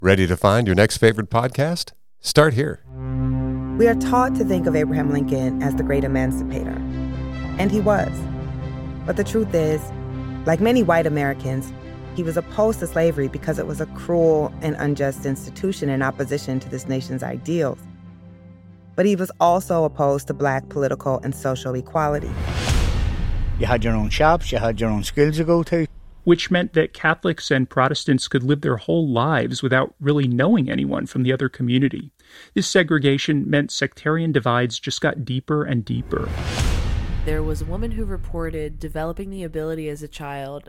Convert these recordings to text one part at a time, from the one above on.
Ready to find your next favorite podcast? Start here. We are taught to think of Abraham Lincoln as the great emancipator, and he was. But the truth is, like many white Americans, he was opposed to slavery because it was a cruel and unjust institution in opposition to this nation's ideals. But he was also opposed to Black political and social equality. You had your own shops, you had your own schools to go to. Which meant that Catholics and Protestants could live their whole lives without really knowing anyone from the other community. This segregation meant sectarian divides just got deeper and deeper. There was a woman who reported developing the ability as a child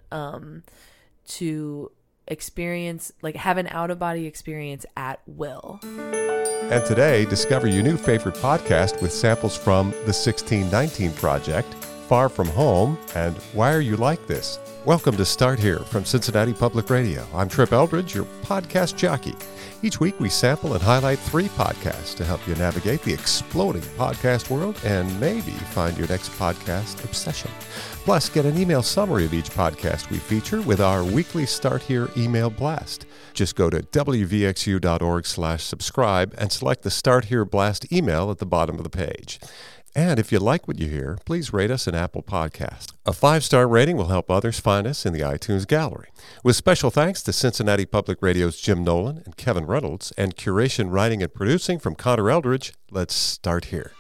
to experience, have an out-of-body experience at will. And today, discover your new favorite podcast with samples from the 1619 Project, Far From Home, and Why Are You Like This? Welcome to Start Here from Cincinnati Public Radio. I'm Trip Eldridge, your podcast jockey. Each week we sample and highlight 3 podcasts to help you navigate the exploding podcast world and maybe find your next podcast obsession. Plus, get an email summary of each podcast we feature with our weekly Start Here email blast. Just go to wvxu.org/subscribe and select the Start Here blast email at the bottom of the page. And if you like what you hear, please rate us an Apple Podcast. A 5-star rating will help others find us in the iTunes gallery. With special thanks to Cincinnati Public Radio's Jim Nolan and Kevin Reynolds, and curation, writing, and producing from Connor Eldridge, let's start here.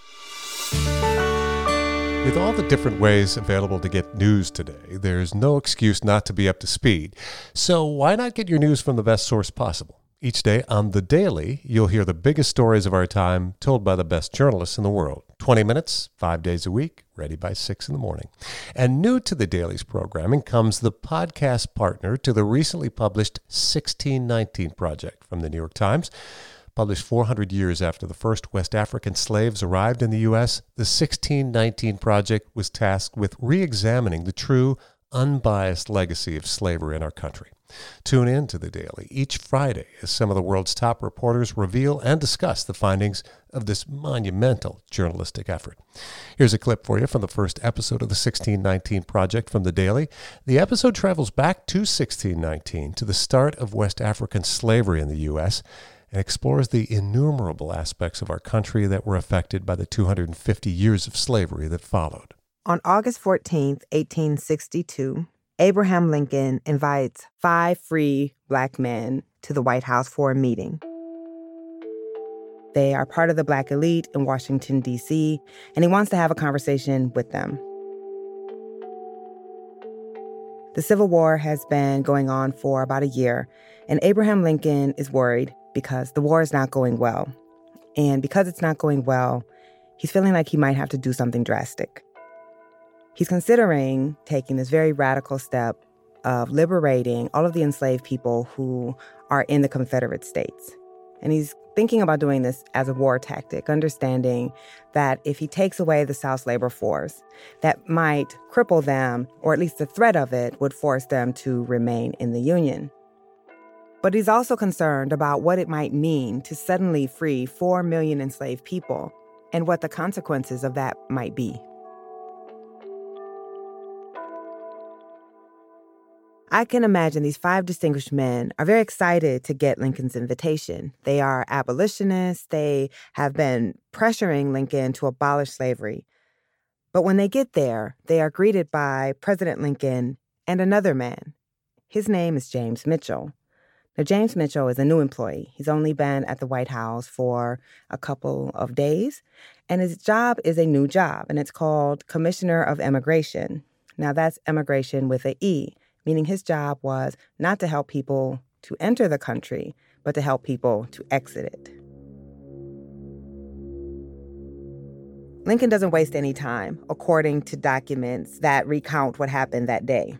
With all the different ways available to get news today, there's no excuse not to be up to speed. So why not get your news from the best source possible? Each day on The Daily, you'll hear the biggest stories of our time told by the best journalists in the world. 20 minutes, 5 days a week, ready by 6 in the morning. And new to The Daily's programming comes the podcast partner to the recently published 1619 Project from the New York Times. Published 400 years after the first West African slaves arrived in the U.S., the 1619 Project was tasked with re-examining the true, unbiased legacy of slavery in our country. Tune in to The Daily each Friday as some of the world's top reporters reveal and discuss the findings of this monumental journalistic effort. Here's a clip for you from the first episode of the 1619 Project from The Daily. The episode travels back to 1619, to the start of West African slavery in the U.S., and explores the innumerable aspects of our country that were affected by the 250 years of slavery that followed. On August 14, 1862, Abraham Lincoln invites 5 free Black men to the White House for a meeting. They are part of the Black elite in Washington, D.C., and he wants to have a conversation with them. The Civil War has been going on for about a year, and Abraham Lincoln is worried because the war is not going well. And because it's not going well, he's feeling like he might have to do something drastic. He's considering taking this very radical step of liberating all of the enslaved people who are in the Confederate States. And he's thinking about doing this as a war tactic, understanding that if he takes away the South's labor force, that might cripple them, or at least the threat of it would force them to remain in the Union. But he's also concerned about what it might mean to suddenly free 4 million enslaved people and what the consequences of that might be. I can imagine these 5 distinguished men are very excited to get Lincoln's invitation. They are abolitionists. They have been pressuring Lincoln to abolish slavery. But when they get there, they are greeted by President Lincoln and another man. His name is James Mitchell. Now, James Mitchell is a new employee. He's only been at the White House for a couple of days, and his job is a new job, and it's called Commissioner of Immigration. Now, that's immigration with an E, meaning his job was not to help people to enter the country, but to help people to exit it. Lincoln doesn't waste any time, according to documents that recount what happened that day.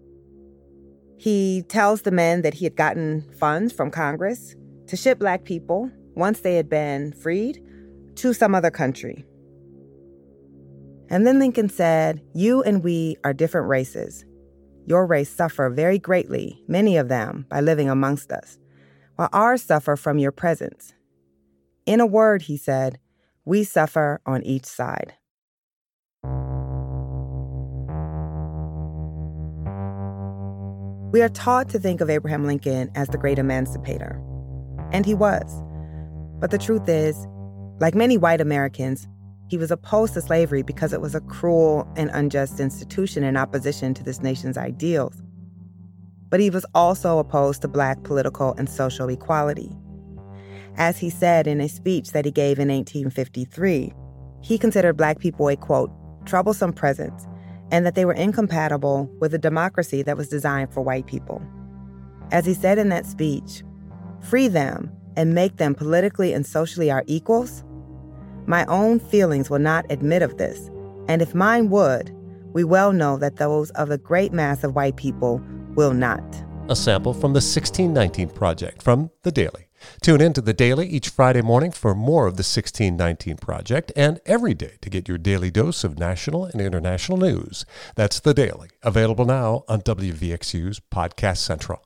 He tells the men that he had gotten funds from Congress to ship Black people, once they had been freed, to some other country. And then Lincoln said, "You and we are different races. Your race suffer very greatly, many of them, by living amongst us, while ours suffer from your presence. In a word," he said, "we suffer on each side." We are taught to think of Abraham Lincoln as the great emancipator. And he was. But the truth is, like many white Americans, he was opposed to slavery because it was a cruel and unjust institution in opposition to this nation's ideals. But he was also opposed to Black political and social equality. As he said in a speech that he gave in 1853, he considered Black people a, quote, troublesome presence, and that they were incompatible with a democracy that was designed for white people. As he said in that speech, free them and make them politically and socially our equals? My own feelings will not admit of this, and if mine would, we well know that those of the great mass of white people will not. A sample from the 1619 Project from The Daily. Tune in to The Daily each Friday morning for more of the 1619 Project and every day to get your daily dose of national and international news. That's The Daily, available now on WVXU's Podcast Central.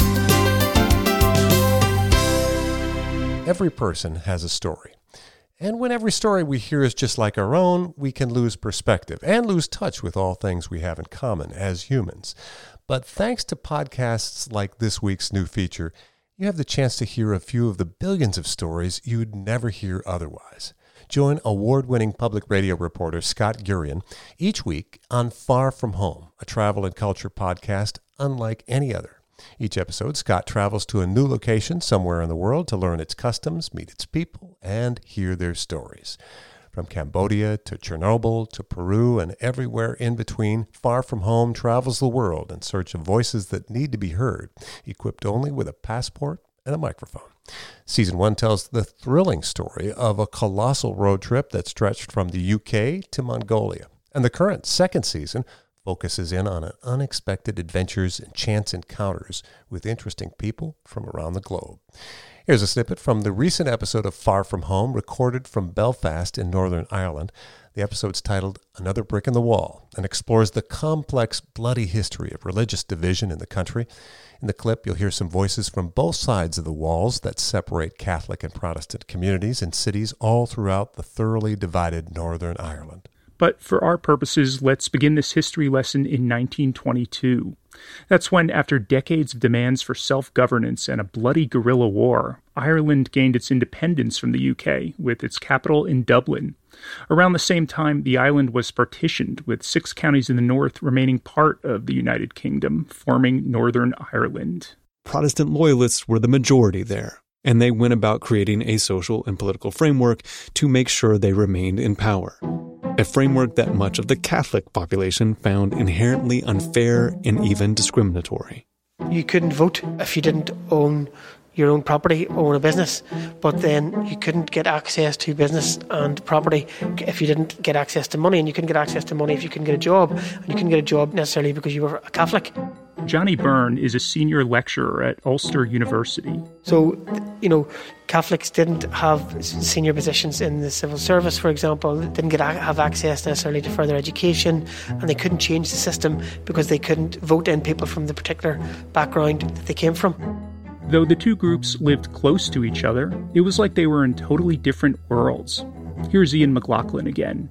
Every person has a story. And when every story we hear is just like our own, we can lose perspective and lose touch with all things we have in common as humans. But thanks to podcasts like this week's new feature, you have the chance to hear a few of the billions of stories you'd never hear otherwise. Join award-winning public radio reporter Scott Gurian each week on Far From Home, a travel and culture podcast unlike any other. Each episode, Scott travels to a new location somewhere in the world to learn its customs, meet its people, and hear their stories. From Cambodia to Chernobyl to Peru and everywhere in between, Far From Home travels the world in search of voices that need to be heard, equipped only with a passport and a microphone. Season 1 tells the thrilling story of a colossal road trip that stretched from the UK to Mongolia. And the current second season focuses in on unexpected adventures and chance encounters with interesting people from around the globe. Here's a snippet from the recent episode of Far From Home, recorded from Belfast in Northern Ireland. The episode's titled Another Brick in the Wall and explores the complex, bloody history of religious division in the country. In the clip, you'll hear some voices from both sides of the walls that separate Catholic and Protestant communities in cities all throughout the thoroughly divided Northern Ireland. But for our purposes, let's begin this history lesson in 1922. That's when, after decades of demands for self-governance and a bloody guerrilla war, Ireland gained its independence from the UK, with its capital in Dublin. Around the same time, the island was partitioned, with 6 counties in the north remaining part of the United Kingdom, forming Northern Ireland. Protestant loyalists were the majority there, and they went about creating a social and political framework to make sure they remained in power. A framework that much of the Catholic population found inherently unfair and even discriminatory. You couldn't vote if you didn't own your own property, own a business, but then you couldn't get access to business and property if you didn't get access to money, and you couldn't get access to money if you couldn't get a job, and you couldn't get a job necessarily because you were a Catholic. Johnny Byrne is a senior lecturer at Ulster University. So, Catholics didn't have senior positions in the civil service, for example, didn't have access necessarily to further education, and they couldn't change the system because they couldn't vote in people from the particular background that they came from. Though the two groups lived close to each other, it was like they were in totally different worlds. Here's Ian McLaughlin again.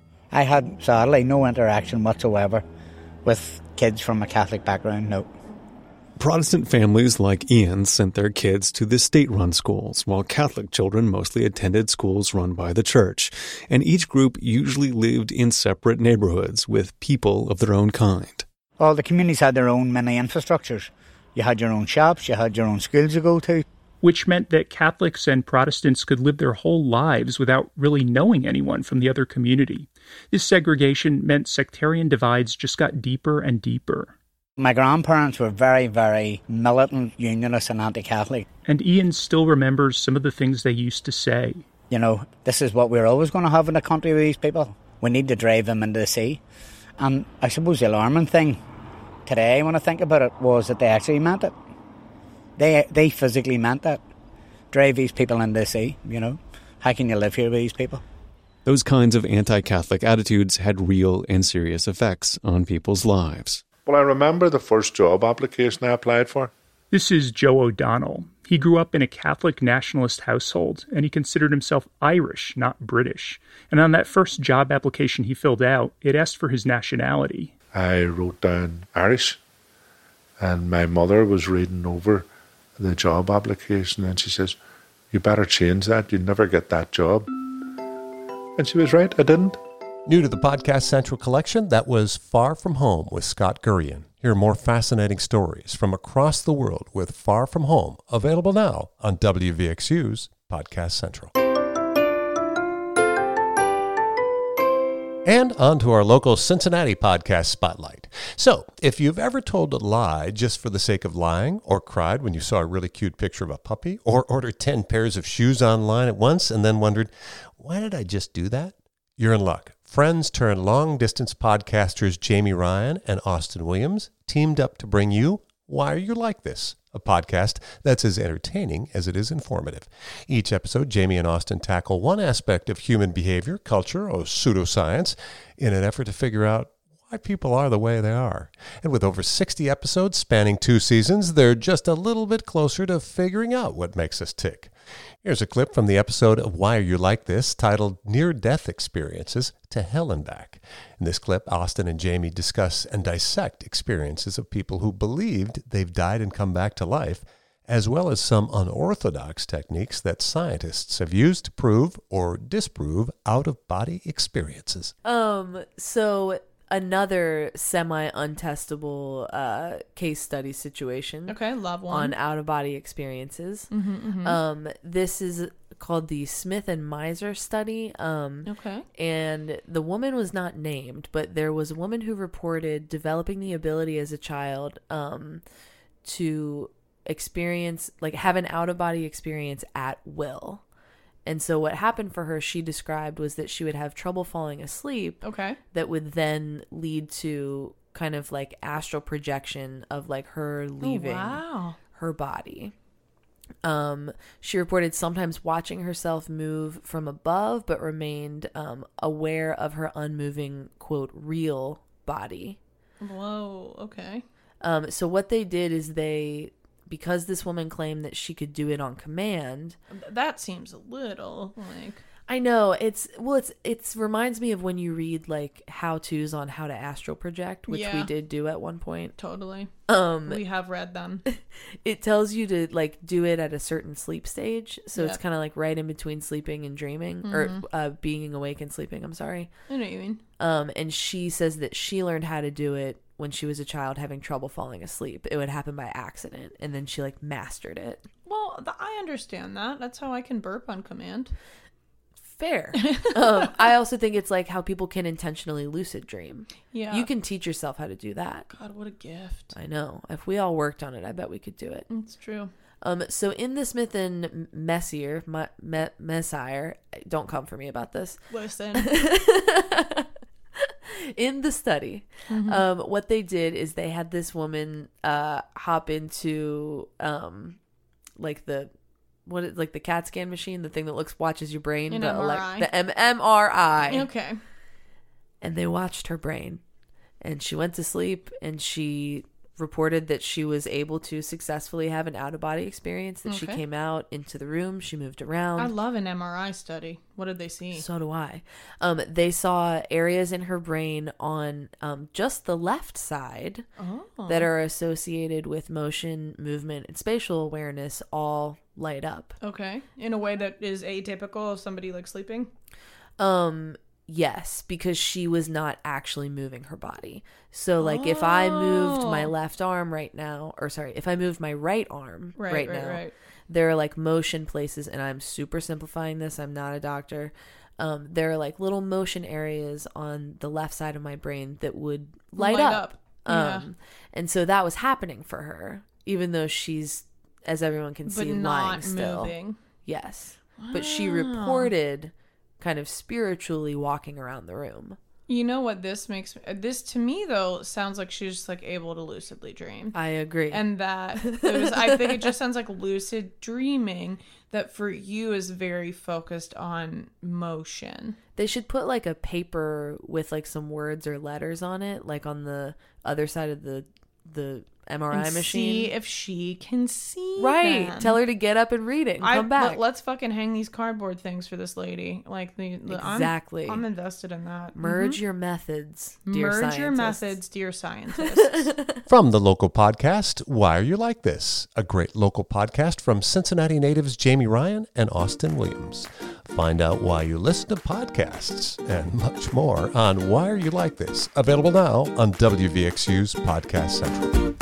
I had, sadly, no interaction whatsoever with kids from a Catholic background, no. Protestant families like Ian sent their kids to the state-run schools, while Catholic children mostly attended schools run by the church. And each group usually lived in separate neighborhoods with people of their own kind. All the communities had their own mini infrastructures. You had your own shops, you had your own schools to go to. Which meant that Catholics and Protestants could live their whole lives without really knowing anyone from the other community. This segregation meant sectarian divides just got deeper and deeper. My grandparents were very, very militant unionists and anti-Catholic. And Ian still remembers some of the things they used to say. This is what we're always going to have in the country with these people. We need to drive them into the sea. And I suppose the alarming thing today, when I think about it, was that they actually meant it. They physically meant that. Drive these people into the sea, How can you live here with these people? Those kinds of anti-Catholic attitudes had real and serious effects on people's lives. Well, I remember the first job application I applied for. This is Joe O'Donnell. He grew up in a Catholic nationalist household, and he considered himself Irish, not British. And on that first job application he filled out, it asked for his nationality. I wrote down Irish, and my mother was reading over the job application, and she says, "You better change that. You'd never get that job." And she was right, I didn't. New to the Podcast Central collection, that was Far From Home with Scott Gurian. Hear more fascinating stories from across the world with Far From Home, available now on WVXU's Podcast Central. And on to our local Cincinnati podcast spotlight. So, if you've ever told a lie just for the sake of lying, or cried when you saw a really cute picture of a puppy, or ordered 10 pairs of shoes online at once and then wondered, why did I just do that? You're in luck. Friends turned long-distance podcasters Jamie Ryan and Austin Williams teamed up to bring you Why Are You Like This?, a podcast that's as entertaining as it is informative. Each episode, Jamie and Austin tackle one aspect of human behavior, culture, or pseudoscience in an effort to figure out why people are the way they are. And with over 60 episodes spanning 2 seasons, they're just a little bit closer to figuring out what makes us tick. Here's a clip from the episode of Why Are You Like This, titled Near-Death Experiences to Hell and Back. In this clip, Austin and Jamie discuss and dissect experiences of people who believed they've died and come back to life, as well as some unorthodox techniques that scientists have used to prove or disprove out-of-body experiences. So another semi-untestable case study situation. Okay, love one. On out-of-body experiences. This is called the Smith and Miser study. Okay. And the woman was not named, but there was a woman who reported developing the ability as a child to experience, like, have an out-of-body experience at will. And so what happened for her, she described, was that she would have trouble falling asleep. Okay. That would then lead to kind of like astral projection of like her leaving her body. She reported sometimes watching herself move from above, but remained aware of her unmoving, quote, real body. Whoa, okay. So what they did is because this woman claimed that she could do it on command. That seems a little like... I know. It reminds me of when you read like how-tos on how to astral project, which we did do at one point. Totally. We have read them. It tells you to like do it at a certain sleep stage. So it's kind of like right in between sleeping and dreaming, or being awake and sleeping. I'm sorry. I know what you mean. And she says that she learned how to do it when she was a child having trouble falling asleep. It would happen by accident, and then she like mastered it. Well, I understand that. That's how I can burp on command. Fair. I also think it's like how people can intentionally lucid dream. Yeah. You can teach yourself how to do that. God, what a gift. I know. If we all worked on it, I bet we could do it. It's true. So in the Smith and Messier, don't come for me about this. Listen. In the study, what they did is they had this woman hop into like the CAT scan machine, the thing that watches your brain, the MRI. The MRI. Okay. And they watched her brain, and she went to sleep, and she reported that she was able to successfully have an out-of-body experience, that she came out into the room, she moved around. I love an MRI study. What did they see? So do I. They saw areas in her brain on just the left side that are associated with motion, movement, and spatial awareness all light up. Okay. In a way that is atypical of somebody like sleeping? Yes, because she was not actually moving her body. So like if I moved my left arm right now, if I moved my right arm right now, there are like motion places, and I'm super simplifying this, I'm not a doctor. There are like little motion areas on the left side of my brain that would light up. And so that was happening for her, even though she's, as everyone can see, lying still. Moving. Yes. Wow. But she reported kind of spiritually walking around the room. You know what this makes this to me though sounds like she's just like able to lucidly dream. I agree. And that I think it just sounds like lucid dreaming that for you is very focused on motion. They should put like a paper with like some words or letters on it, like on the other side of the MRI machine. See if she can see. Right. them. Tell her to get up and read it and come back. Let's fucking hang these cardboard things for this lady. Like exactly. I'm invested in that. Merge your methods, dear Merge scientists. your methods, dear scientists. From the local podcast, Why Are You Like This? A great local podcast from Cincinnati natives Jamie Ryan and Austin Williams. Find out why you listen to podcasts and much more on Why Are You Like This? Available now on WVXU's Podcast Central.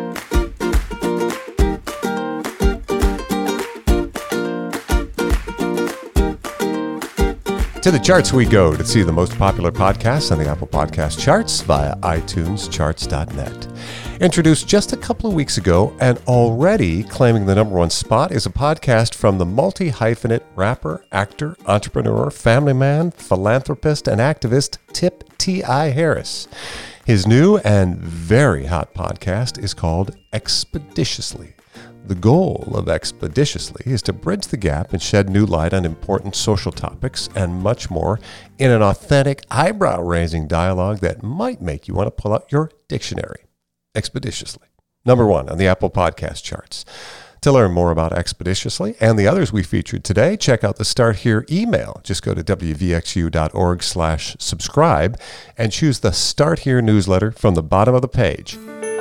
To the charts we go to see the most popular podcasts on the Apple Podcast charts via iTunescharts.net. Introduced just a couple of weeks ago and already claiming the number one spot is a podcast from the multi-hyphenate rapper, actor, entrepreneur, family man, philanthropist, and activist Tip T.I. Harris. His new and very hot podcast is called Expeditiously. The goal of Expeditiously is to bridge the gap and shed new light on important social topics and much more in an authentic, eyebrow-raising dialogue that might make you want to pull out your dictionary. Expeditiously. Number one on the Apple Podcast charts. To learn more about Expeditiously and the others we featured today, check out the Start Here email. Just go to wvxu.org/subscribe and choose the Start Here newsletter from the bottom of the page.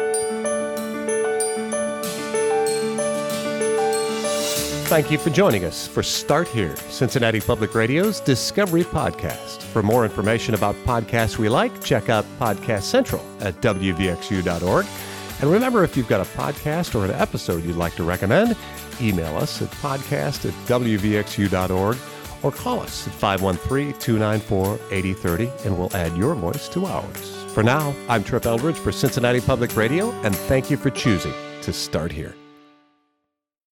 Thank you for joining us for Start Here, Cincinnati Public Radio's Discovery Podcast. For more information about podcasts we like, check out Podcast Central at wvxu.org. And remember, if you've got a podcast or an episode you'd like to recommend, email us at podcast@wvxu.org or call us at 513-294-8030 and we'll add your voice to ours. For now, I'm Trip Eldridge for Cincinnati Public Radio, and thank you for choosing to Start Here.